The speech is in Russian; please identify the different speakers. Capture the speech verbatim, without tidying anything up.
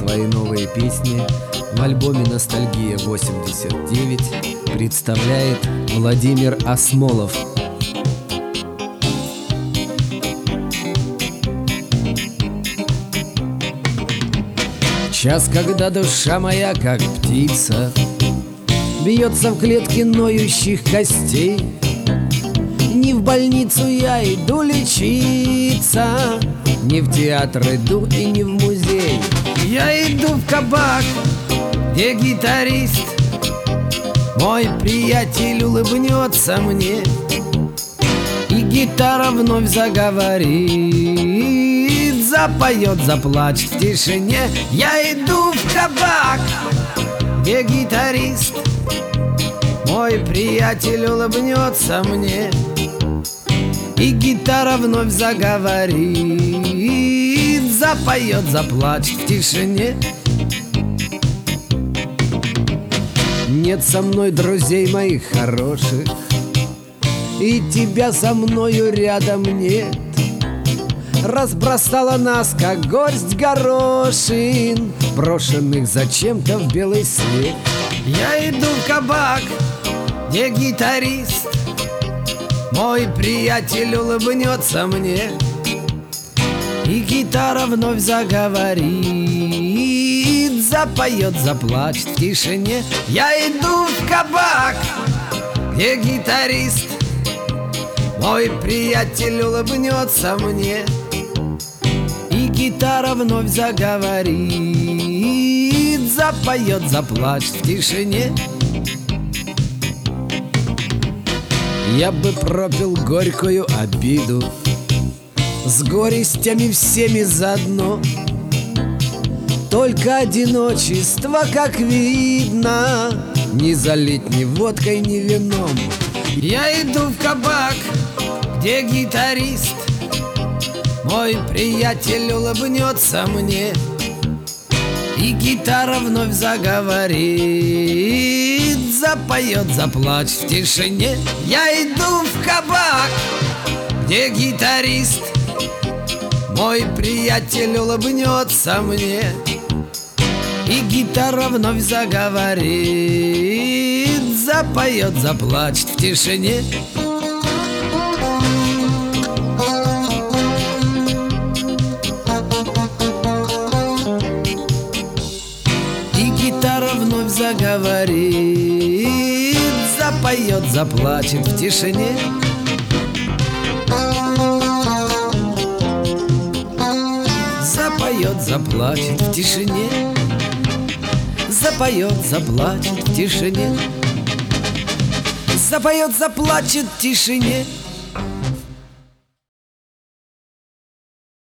Speaker 1: свои новые песни в альбоме «Ностальгия восемьдесят девять» представляет Владимир Осмолов. Час, когда душа моя, как птица, бьется в клетке ноющих костей. Не в больницу я иду лечиться, не в театр иду и не в музей. Я иду в кабак, где гитарист, мой приятель улыбнется мне, и гитара вновь заговорит, запоет, заплачет в тишине. Я иду в кабак, где гитарист, мой приятель улыбнется мне, и гитара вновь заговорит, запоет, заплачет в тишине. Нет со мной друзей моих хороших, и тебя со мною рядом нет. Разбросала нас, как горсть горошин, брошенных зачем-то в белый свет. Я иду в кабак, где гитарист, мой приятель улыбнется мне, и гитара вновь заговорит, запоет, заплачет в тишине. Я иду в кабак, где гитарист, мой приятель улыбнется мне, и гитара вновь заговорит, запоет, заплачет в тишине. Я бы пропил горькую обиду с горестями всеми заодно, только одиночество, как видно, не залить ни водкой, ни вином. Я иду в кабак, где гитарист, мой приятель улыбнется мне, и гитара вновь заговорит, запоет, заплачет в тишине. Я иду в кабак, где гитарист, мой приятель улыбнется мне, и гитара вновь заговорит, запоет, заплачет в тишине. Гитара вновь заговорит, запоет, заплачет в тишине. Запоет, заплачет в тишине. Запоет, заплачет в тишине. Запоет, заплачет в тишине.